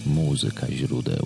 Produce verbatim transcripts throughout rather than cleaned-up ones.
Muzyka źródeł.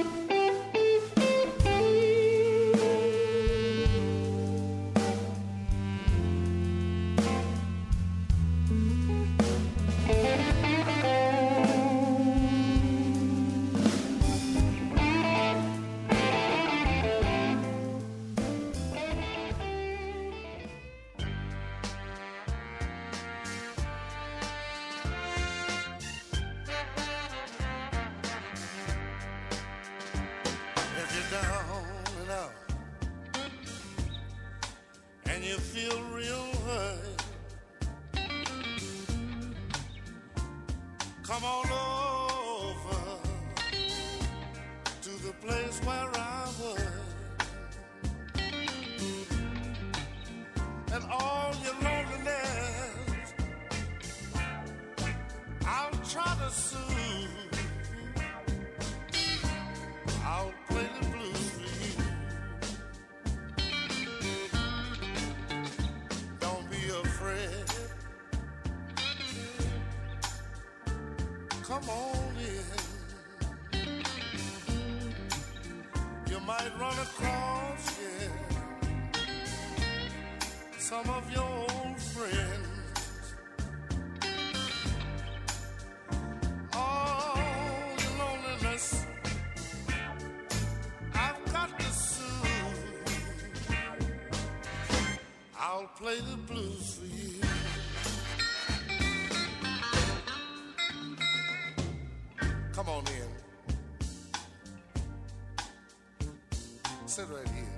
Come on in. You might run across, yeah, some of your old friends. All your loneliness I've got to soothe. I'll play the blues for you. Come on in. Sit right here.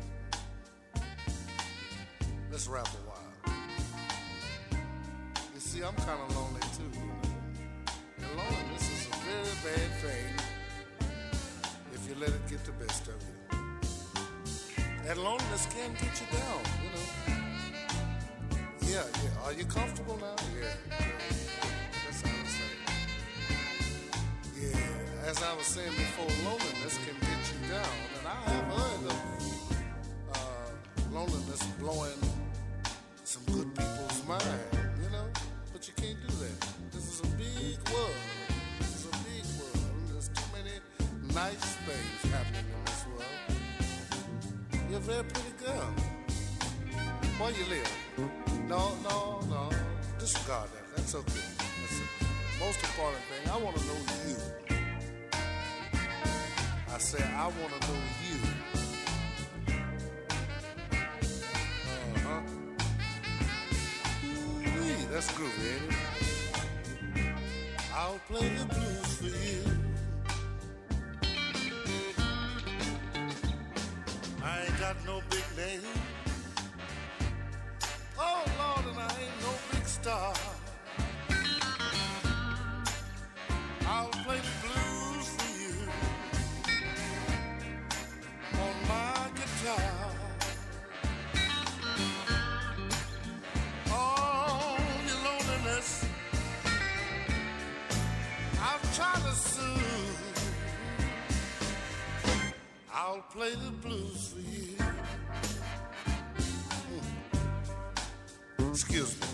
Let's rap a while. You see, I'm kind of lonely too, you know. And loneliness is a very bad thing if you let it get the best of you. And loneliness can get you down, you know. Yeah, yeah. Are you comfortable now? Yeah. That's how I say. Yeah, as I was saying before, loneliness can get you down. And I have heard of uh, loneliness blowing some good people's mind, you know? But you can't do that. This is a big world. This is a big world. There's too many nice things happening in this world. You're a very pretty girl. Where you live? No, no, no. Disregard that. That's okay. That's it. Most important thing, I want to know you. I say, I want to know you. Uh-huh. Ooh-wee, that's groovy, ain't it? I'll play the blues for you. I ain't got no big name. Oh, Lord, and I ain't no big star. I'll play the blues for you on my guitar. Oh, your loneliness I've tried to soothe. I'll play the blues for you. Hmm. Excuse me.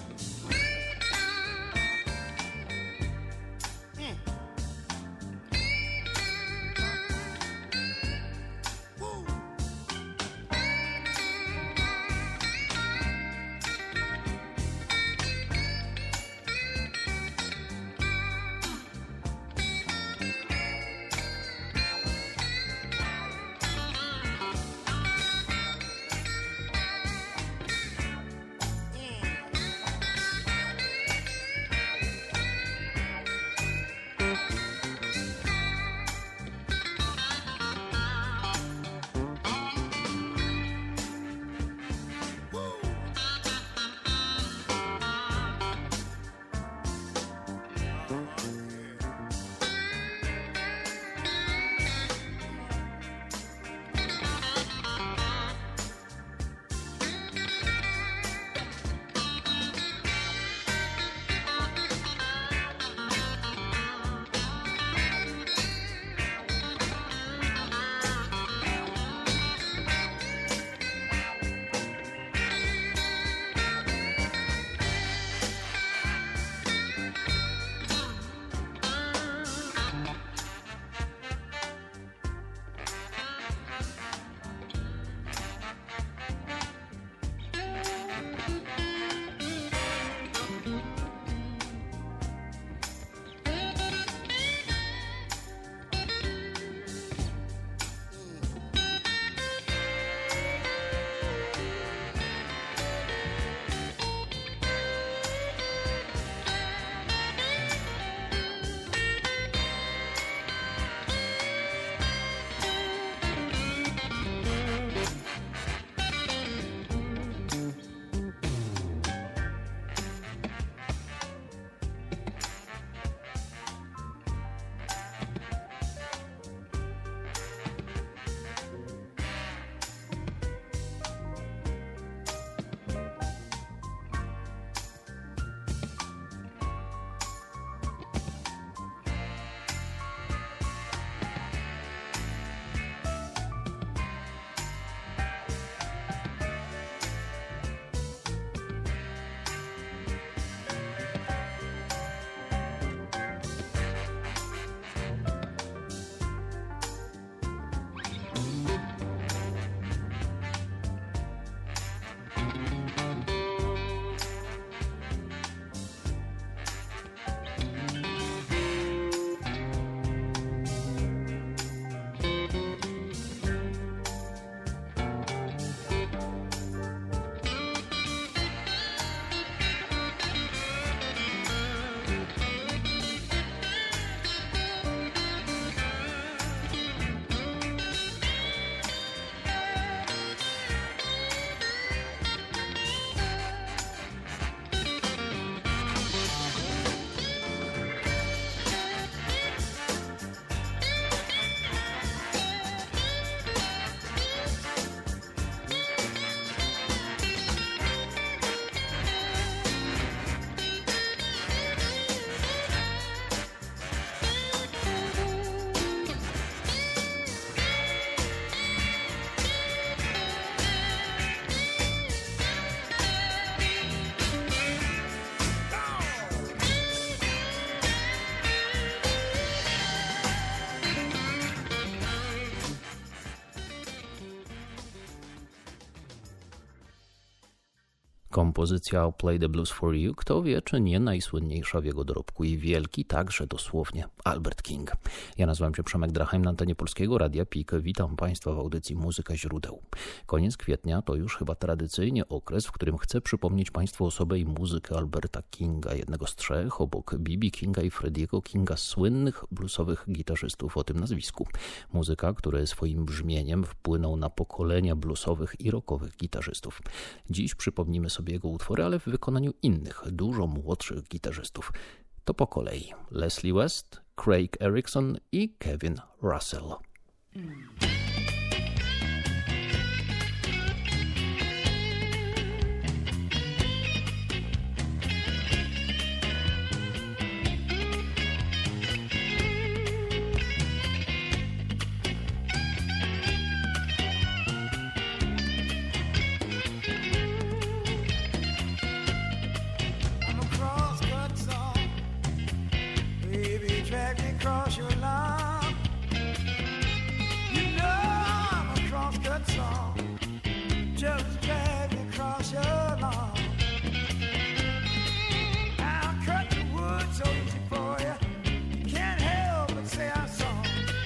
Kompozycja Play the Blues for You, kto wie, czy nie najsłynniejsza w jego dorobku i wielki także dosłownie Albert King. Ja nazywam się Przemek Drachheim, na antenie Polskiego Radia P I K. Witam Państwa w audycji Muzyka Źródeł. Koniec kwietnia to już chyba tradycyjnie okres, w którym chcę przypomnieć Państwu osobę i muzykę Alberta Kinga, jednego z trzech obok B B Kinga i Freddiego Kinga słynnych bluesowych gitarzystów o tym nazwisku. Muzyka, który swoim brzmieniem wpłynął na pokolenia bluesowych i rockowych gitarzystów. Dziś przypomnimy sobie jego utwory, ale w wykonaniu innych, dużo młodszych gitarzystów. To po kolei Leslie West, Craig Ericson i Kevin Russell. Across your line, you know I'm a crosscut song. Just drag me across your lawn. I'll cut the wood so easy for you. You can't help but say I saw.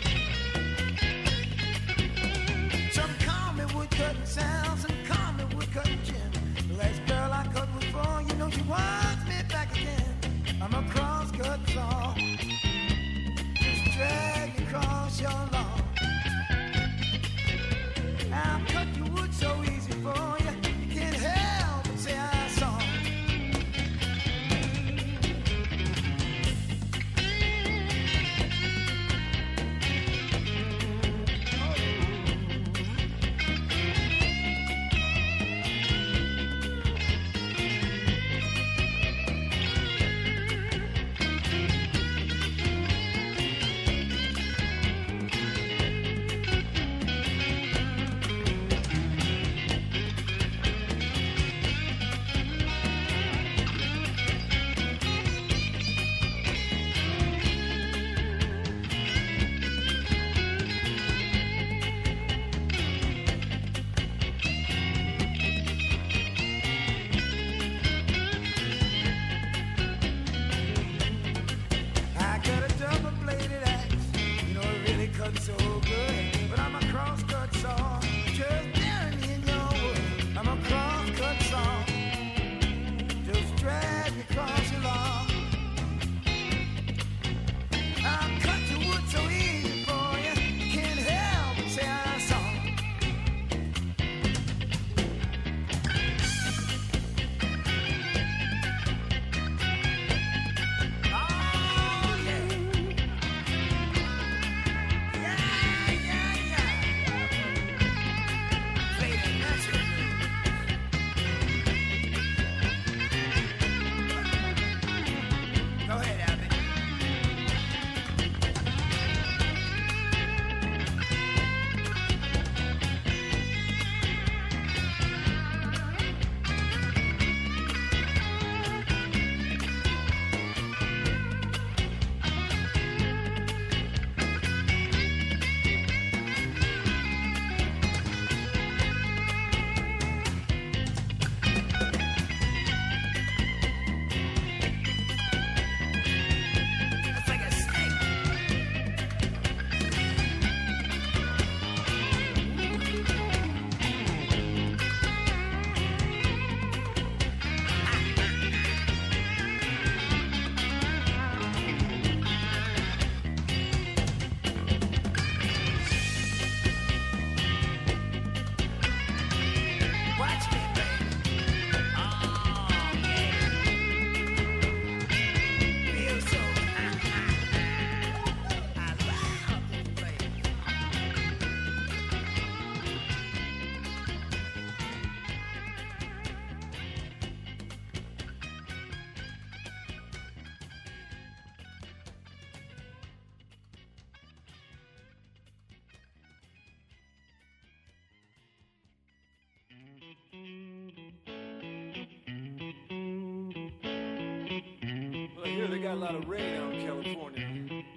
Some call me woodcutting Sal, some call me woodcutting Jim. The last girl I cut was for, you know she wants me back again. I'm a crosscut song. Drag you across your lawn. I'll cut your wood so easy for you. You can't help but say I saw. Well, I hear they got a lot of rain out in California.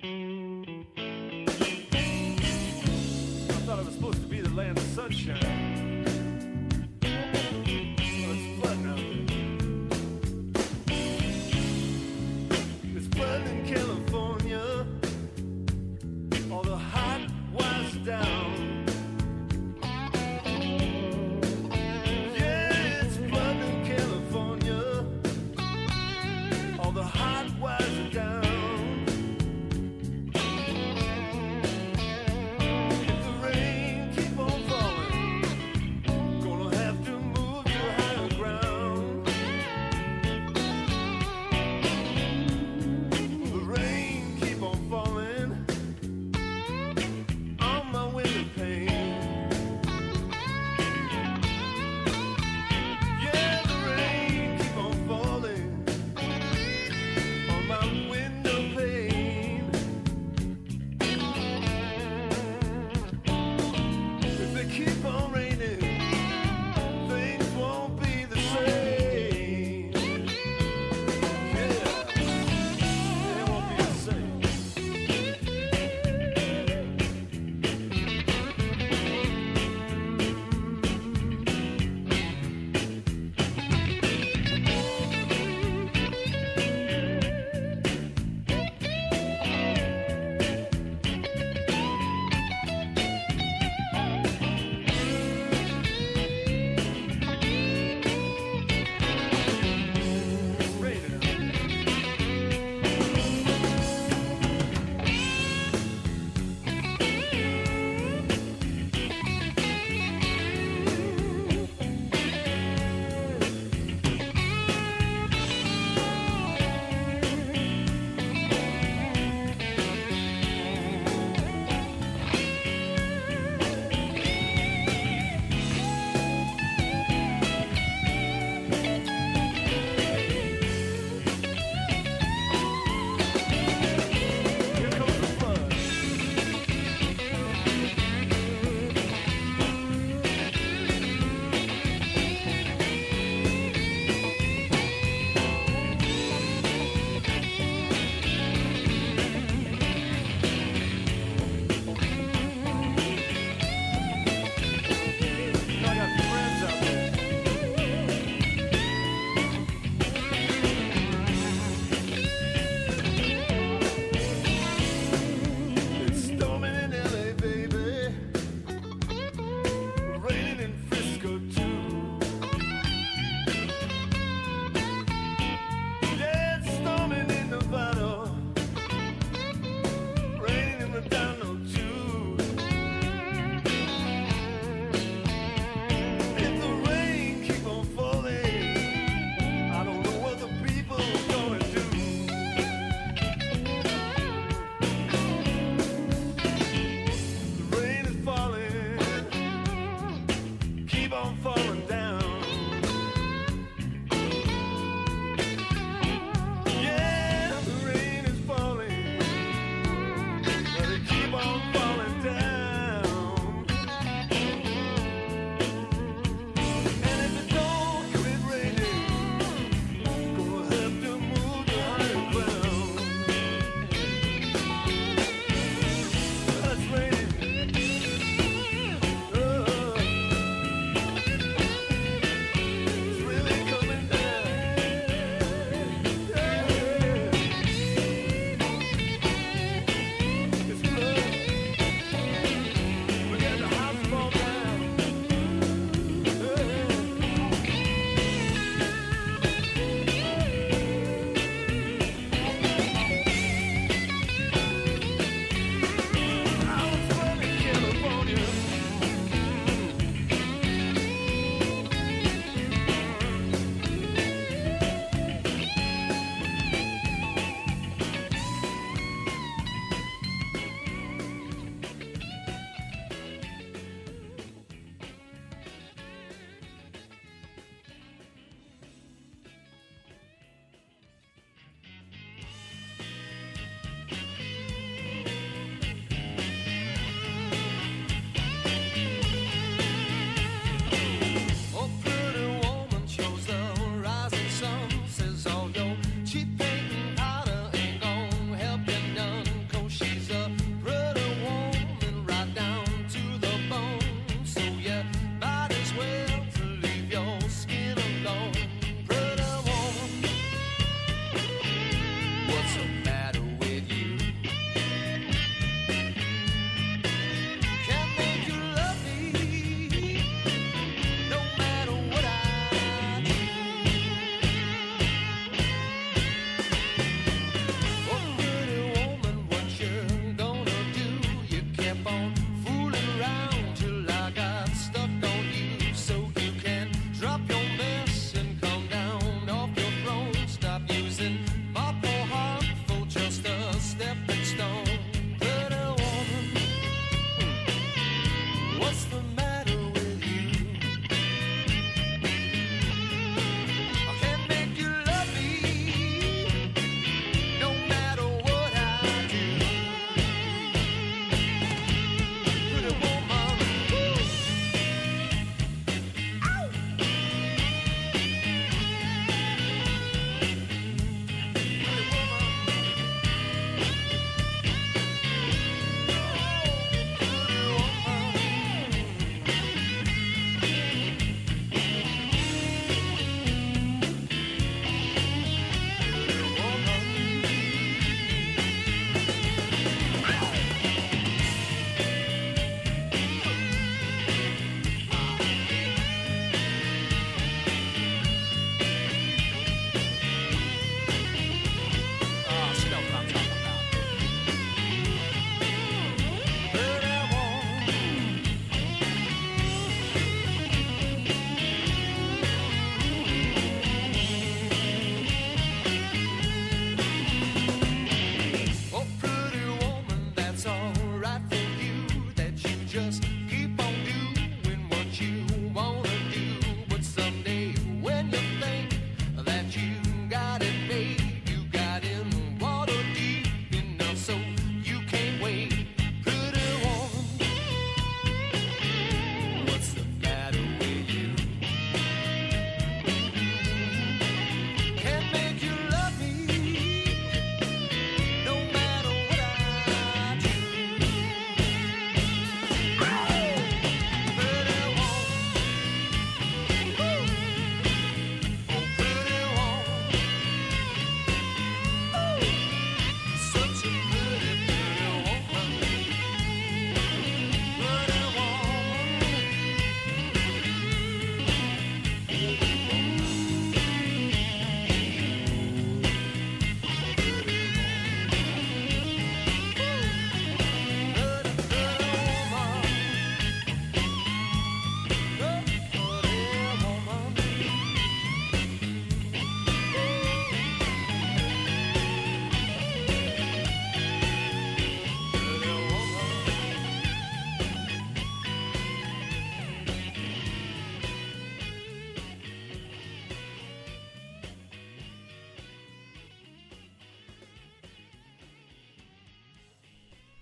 I thought it was supposed to be the land of sunshine. Well, it's flooding out there.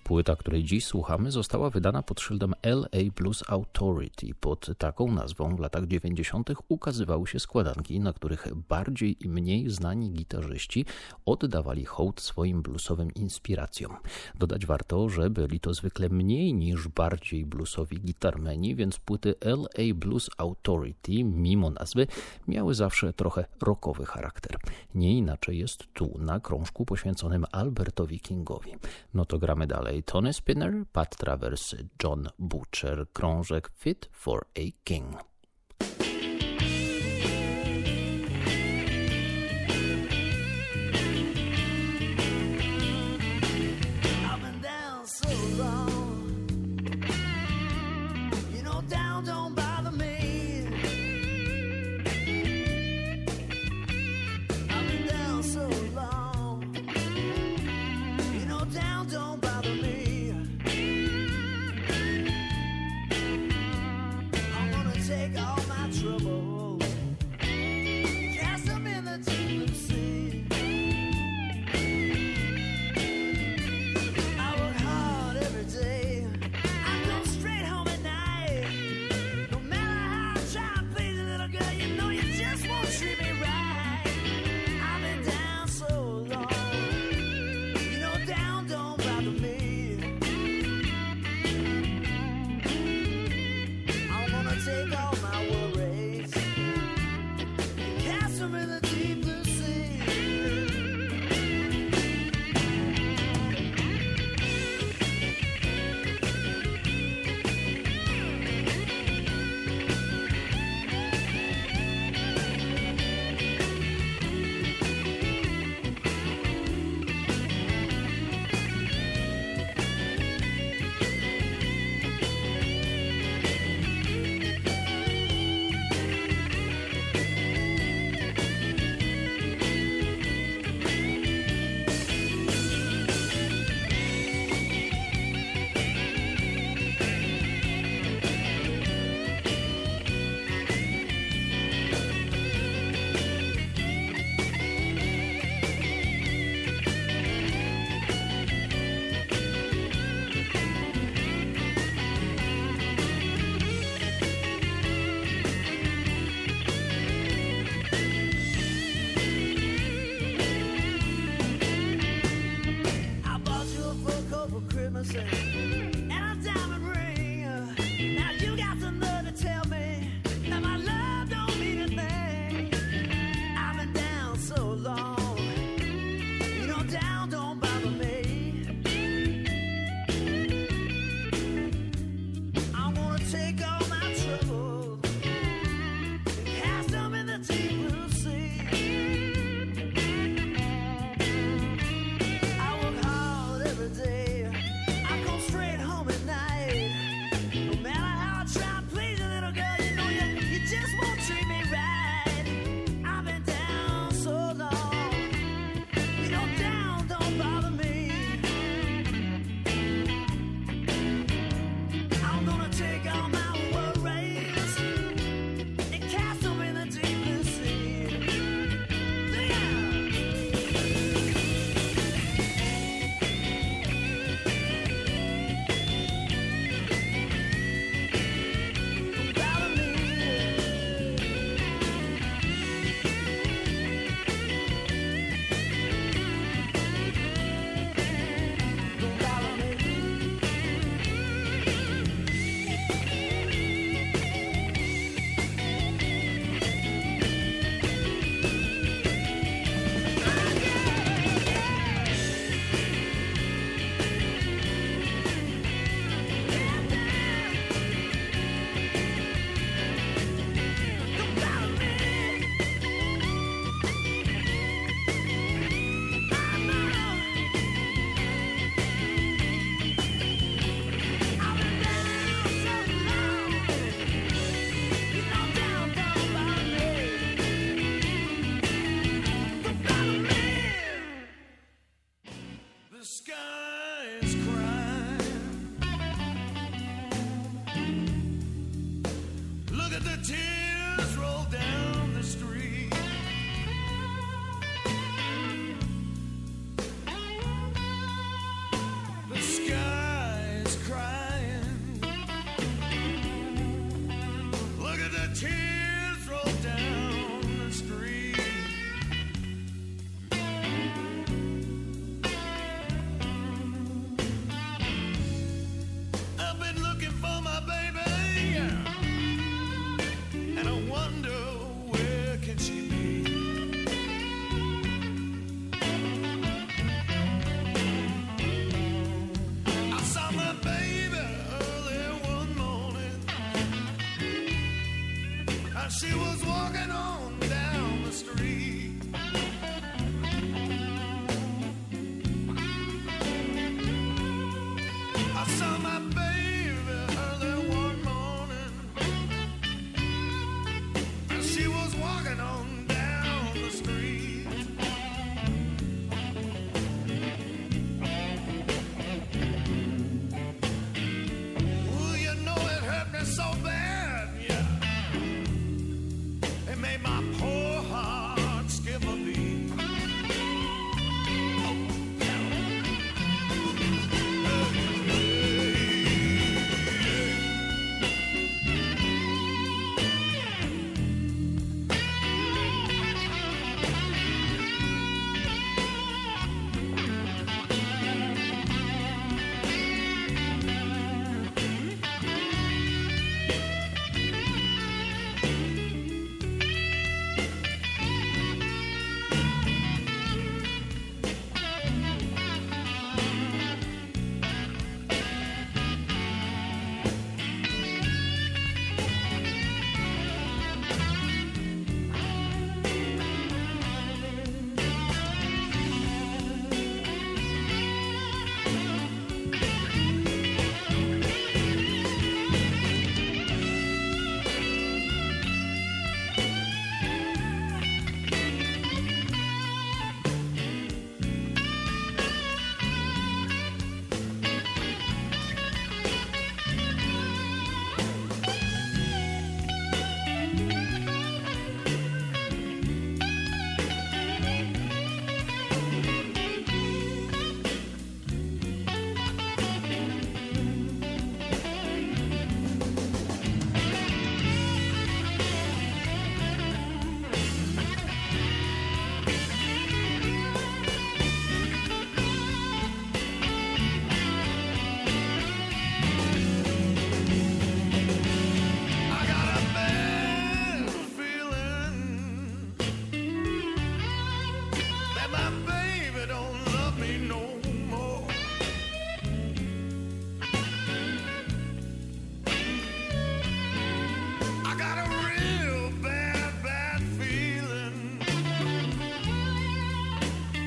Płyta, której dziś słuchamy, została wydana pod szyldem L A Blues Authority. Pod taką nazwą w latach dziewięćdziesiątych ukazywały się składanki, na których bardziej i mniej znani gitarzyści oddawali hołd swoim bluesowym inspiracjom. Dodać warto, że byli to zwykle mniej niż bardziej bluesowi gitarmeni, więc płyty L A Blues Authority, mimo nazwy, miały zawsze trochę rockowy charakter. Nie inaczej jest tu, na krążku poświęconym Albertowi Kingowi. No to gramy dalej. Tony Spinner, Pat Travers, John Butcher, krążek Fit for a King. Take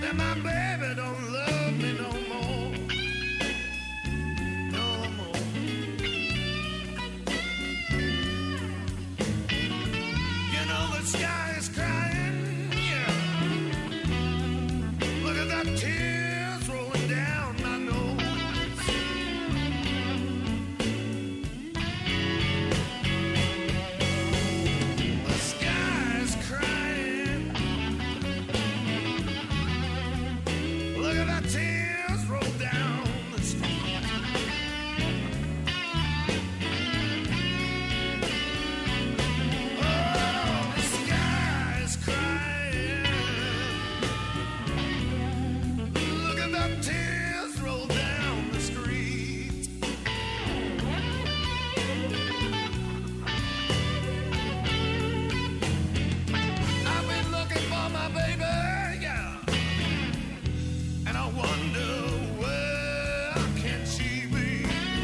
that my baby don't love me no more, no more. You know the sky is crying, yeah. Look at that tears rolling down my nose. The sky is crying. Look at that tears roll down the street. Oh, the sky is crying. Look at that tears roll down the street. I've been looking for my baby, yeah. And I wonder where can she be?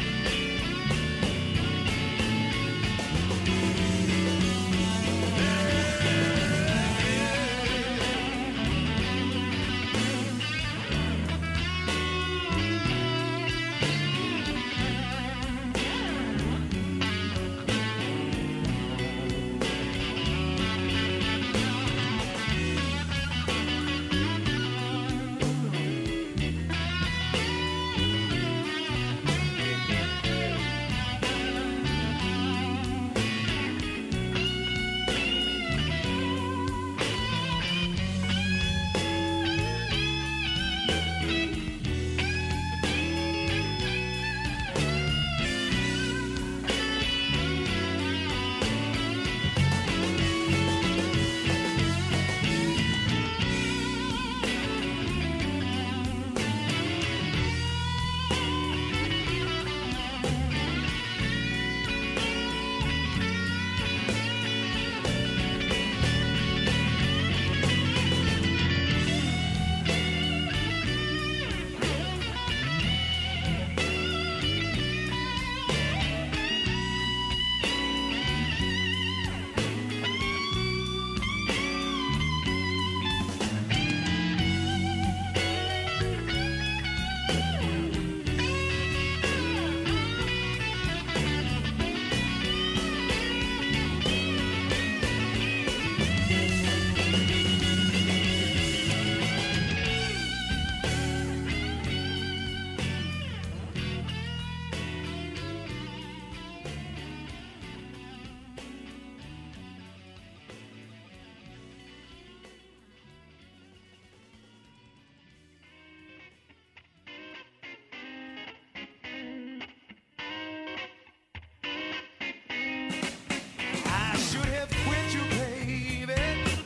I should have quit you, baby,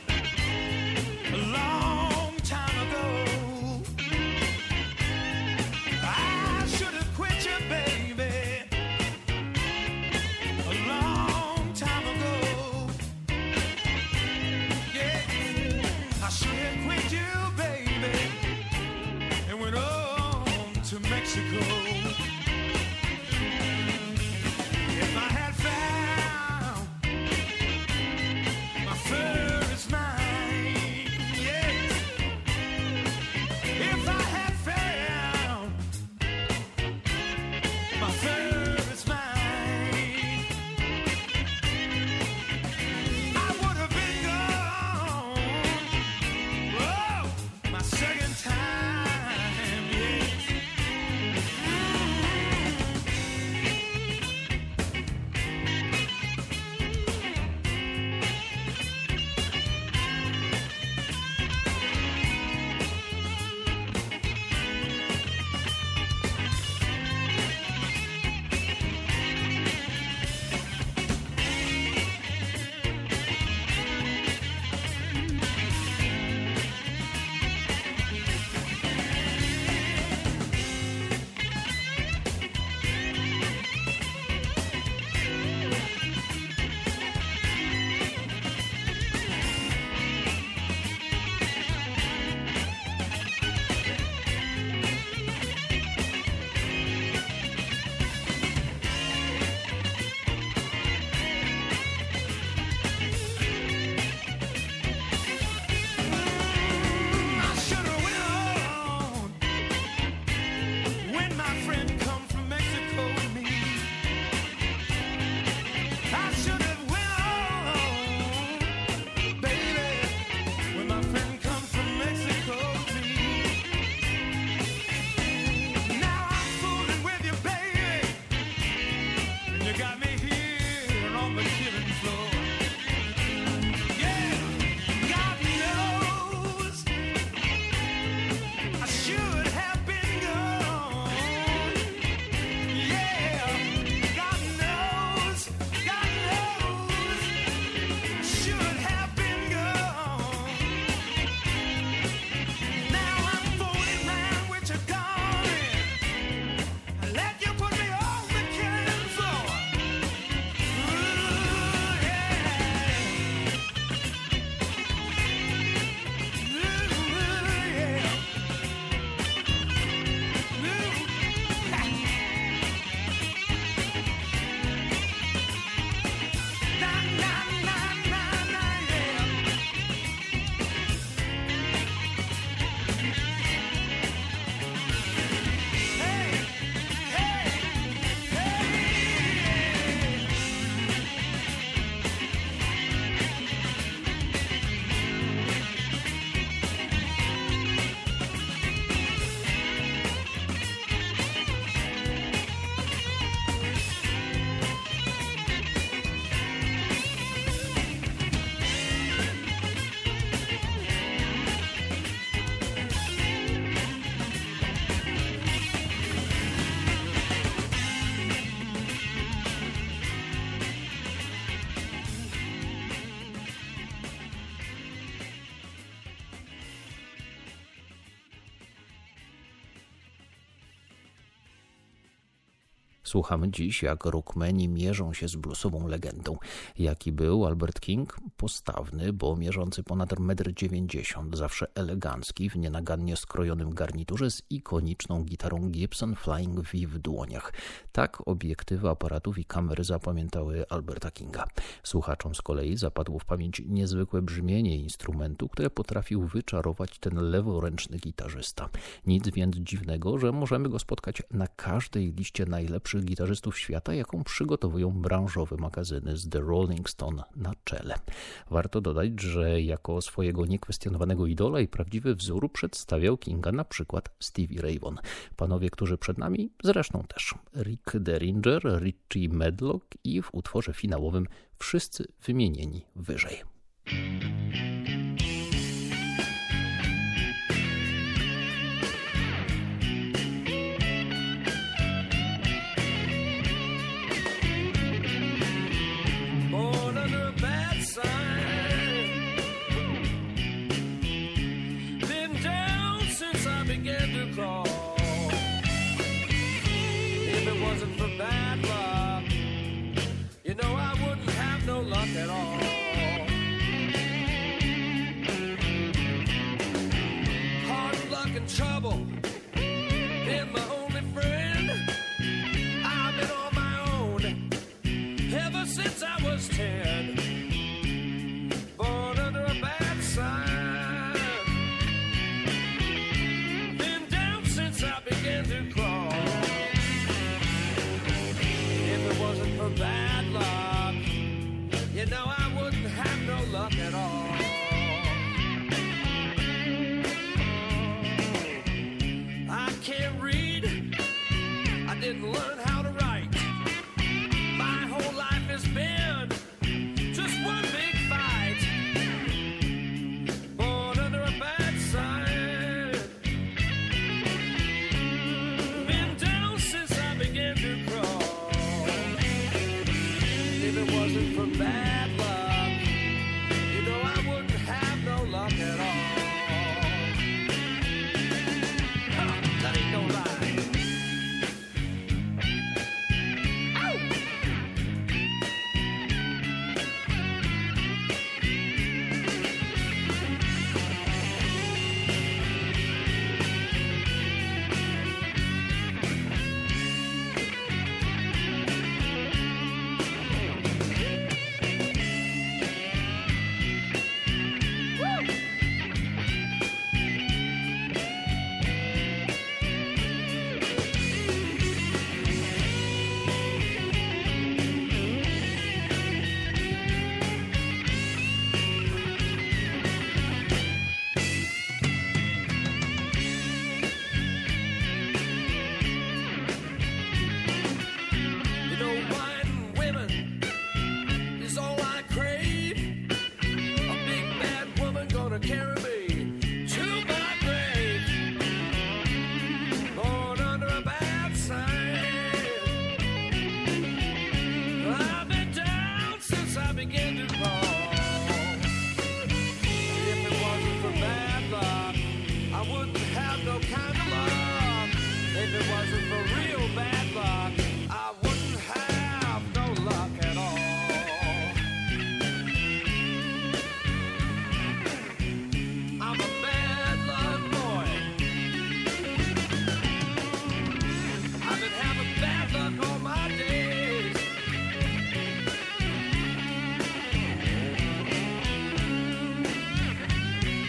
a long time ago. I should have quit you, baby, a long time ago. Yeah, I should have quit you, baby, and went on to Mexico. If I had found my first mine, yes. If I had found my first mine, I would have been gone. Oh, my second time, yes. Słuchamy dziś, jak rockmeni mierzą się z bluesową legendą. Jaki był Albert King? Postawny, bo mierzący ponad metr dziewięćdziesiąt, zawsze elegancki, w nienagannie skrojonym garniturze z ikoniczną gitarą Gibson Flying V w dłoniach. Tak obiektywy aparatów i kamery zapamiętały Alberta Kinga. Słuchaczom z kolei zapadło w pamięć niezwykłe brzmienie instrumentu, które potrafił wyczarować ten leworęczny gitarzysta. Nic więc dziwnego, że możemy go spotkać na każdej liście najlepszych gitarzystów świata, jaką przygotowują branżowe magazyny z The Rolling Stone na czele. Warto dodać, że jako swojego niekwestionowanego idola i prawdziwy wzór przedstawiał Kinga na przykład Stevie Ray Vaughan. Panowie, którzy przed nami, zresztą też Rick Derringer, Ritchie Medlock i w utworze finałowym wszyscy wymienieni wyżej. Trouble been my only friend. I've been on my own ever since I was ten. Born under a bad sign. Been down since I began to crawl. If it wasn't for bad luck, you know I wouldn't have no luck at all. Didn't learn how to write. My whole life has been just one big fight. Born under a bad sign. Been down since I began to crawl. If it wasn't for bad luck, you know I wouldn't have no luck at all. Huh, that ain't no lie.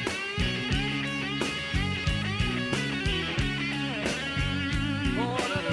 Born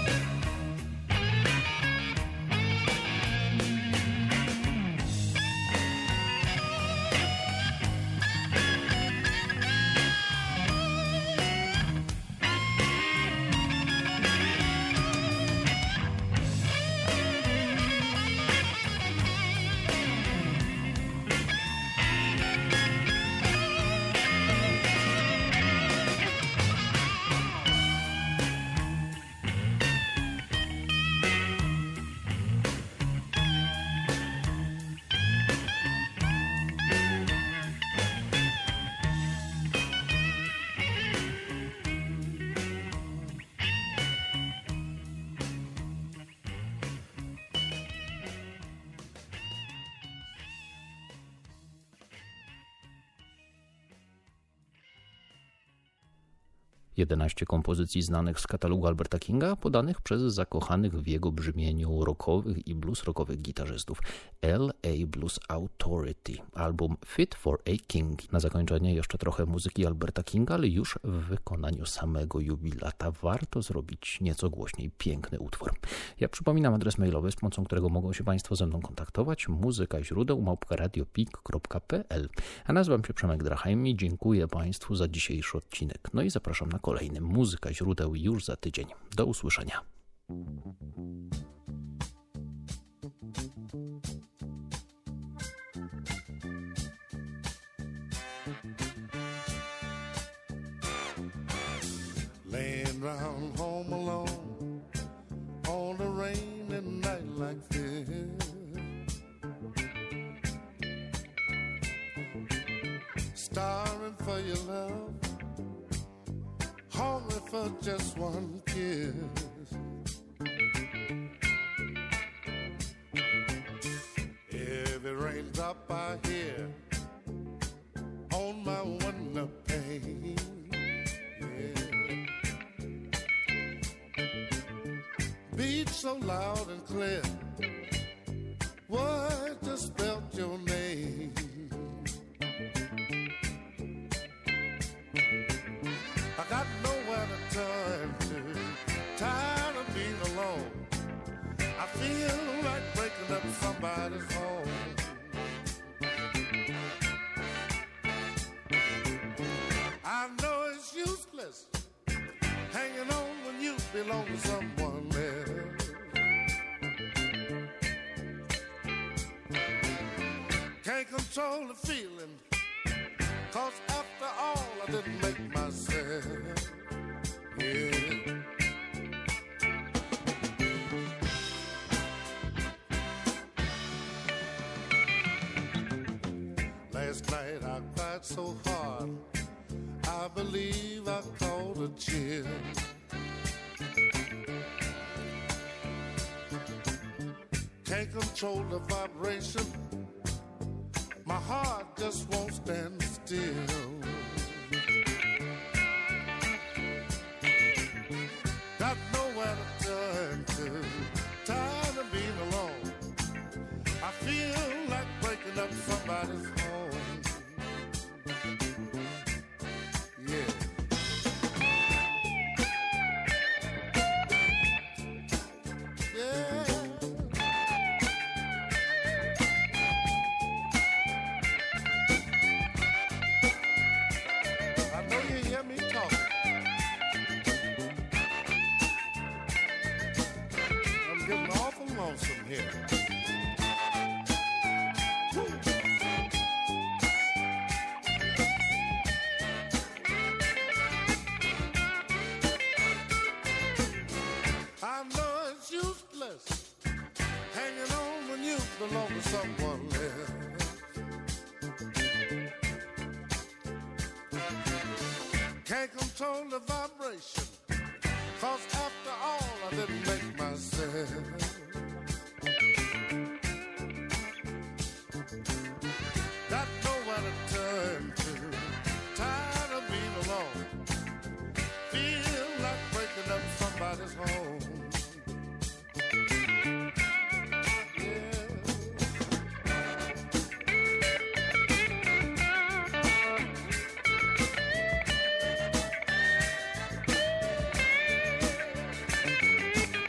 jedenaście kompozycji znanych z katalogu Alberta Kinga, podanych przez zakochanych w jego brzmieniu rockowych i blues rockowych gitarzystów. L A Blues Authority, album Fit for a King. Na zakończenie jeszcze trochę muzyki Alberta Kinga, ale już w wykonaniu samego jubilata. Warto zrobić nieco głośniej piękny utwór. Ja przypominam adres mailowy, z pomocą którego mogą się Państwo ze mną kontaktować. muzyka źródeł małpka radio pik kropka p l. A nazywam się Przemek Drachheim i dziękuję Państwu za dzisiejszy odcinek. No i zapraszam na kolejny. Muzyka źródeł już za tydzień. Do usłyszenia. Laying round home alone on a rainy night like this, starving for your love, hungry for just one kiss. Every raindrop I hear on my window pane, yeah, beats so loud and clear, words just spelled your name. I got nowhere to turn to, tired of being alone. I feel like breaking up somebody's home. I know it's useless hanging on when you belong to someone else. Can't control the feeling, 'cause after all I didn't make myself, yeah. Last night I cried so hard, I believe I caught a chill. Can't control the vibration, my heart just won't stand still. Got nowhere to turn to, tired of being alone. I feel like breaking up somebody's home, yeah. Yeah. I know you hear me talking. I'm getting awful lonesome here. I know it's useless hanging on when you belong to someone else. Can't control the vibration, 'cause after all I didn't make myself. Got nowhere to turn to, tired of being alone. Feel like breaking up somebody's home. Yeah.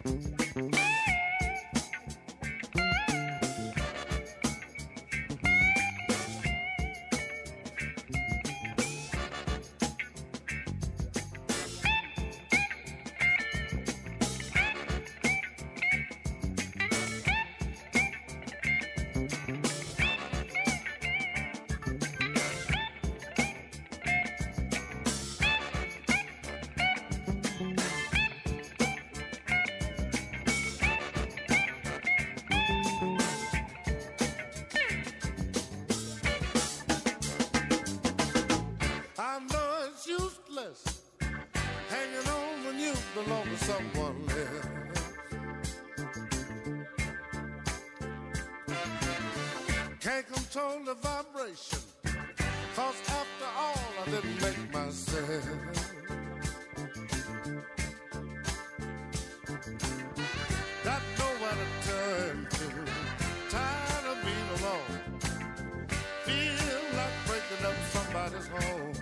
belong to someone else. Can't control the vibration, 'cause after all I didn't make myself. Got nowhere to turn to, tired of being alone. Feel like breaking up somebody's home.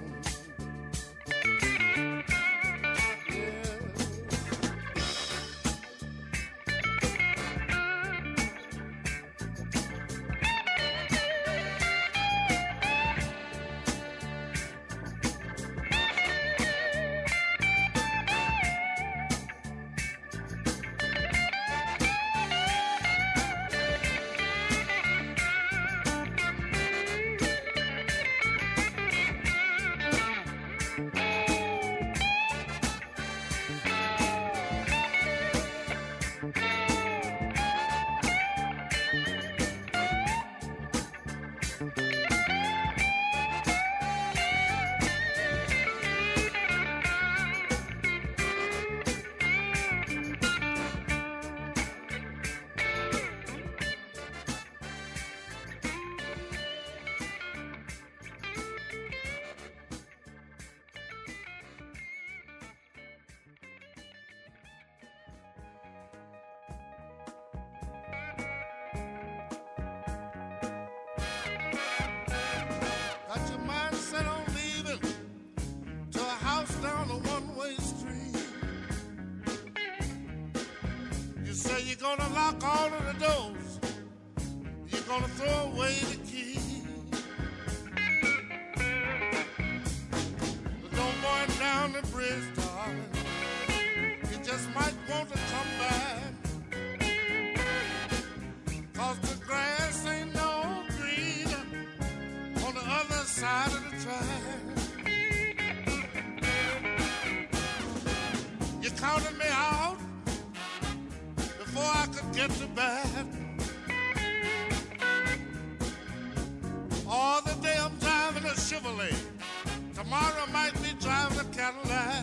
Got your mind set on leaving to a house down a one-way street. You say you're gonna lock all of the doors, you're gonna throw away the key. But don't burn down the bridge, darling. You just might want to come back, 'cause the grass ain't no greener on the other side of the track. You counted me out before I could get to bed. All the day I'm driving a Chevrolet, tomorrow I might be driving a Cadillac.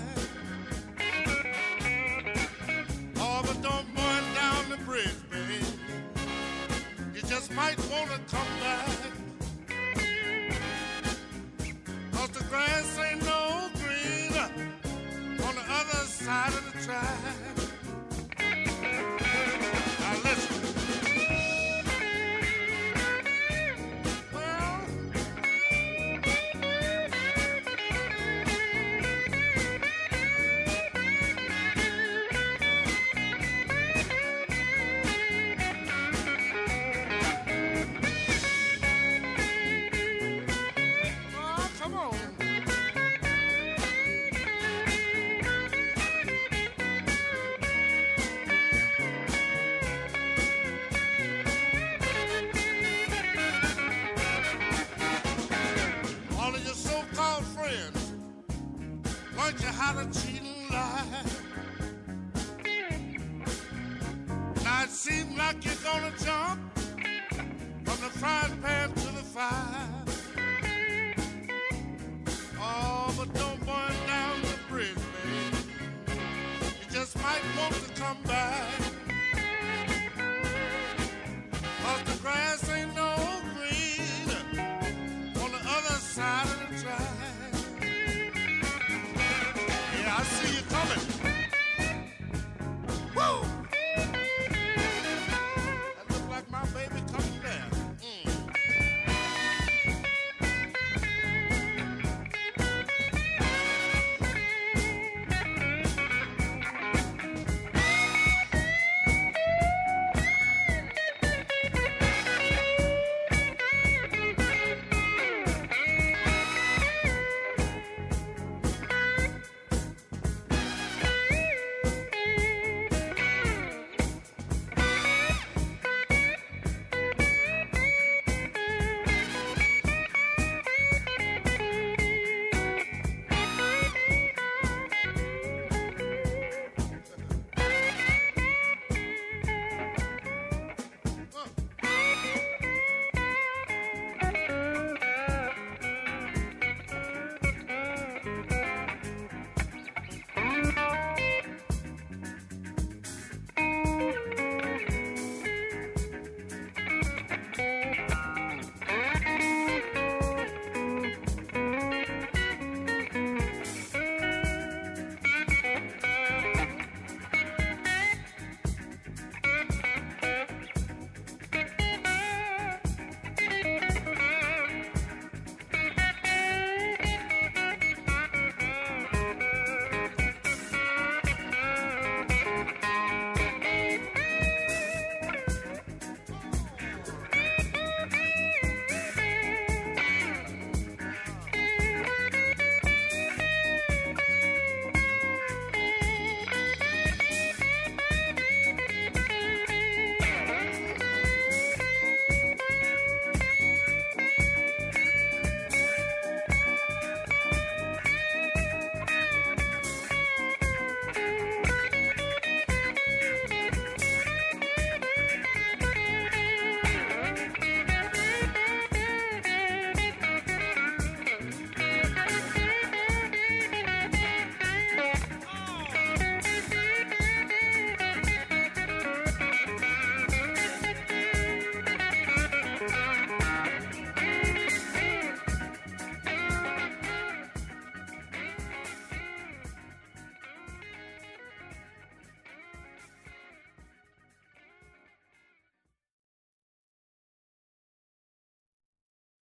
Oh, but don't burn down the bridge, baby. You just might want to come back, 'cause the grass ain't no greener on the other side of the track. Now listen. Well, oh, come on. All of your so-called friends learned you how to cheat and lie.